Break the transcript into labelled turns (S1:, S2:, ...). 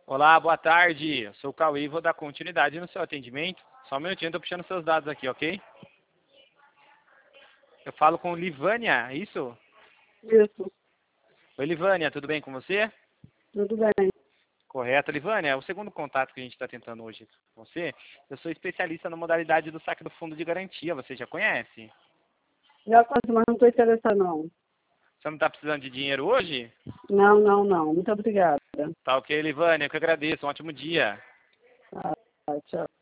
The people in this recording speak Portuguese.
S1: Olá, boa tarde. Eu sou o Cauê e vou dar continuidade no seu atendimento. Só um minutinho, estou puxando seus dados aqui, ok? Eu falo com Livânia, é isso?
S2: Isso,
S1: Oi, Livânia, tudo bem com você?
S2: tudo bem.
S1: Correto, Livânia. É o segundo contato que a gente está tentando hoje com você. Eu sou especialista na modalidade do saque do fundo de garantia. Você já conhece?
S2: Já quase, mas não estou interessada, não.
S1: Você não está precisando de dinheiro hoje?
S2: Não, não, não. Muito obrigada.
S1: Tá ok, Livânia. Eu que agradeço. Um ótimo dia.
S2: Tá, tchau.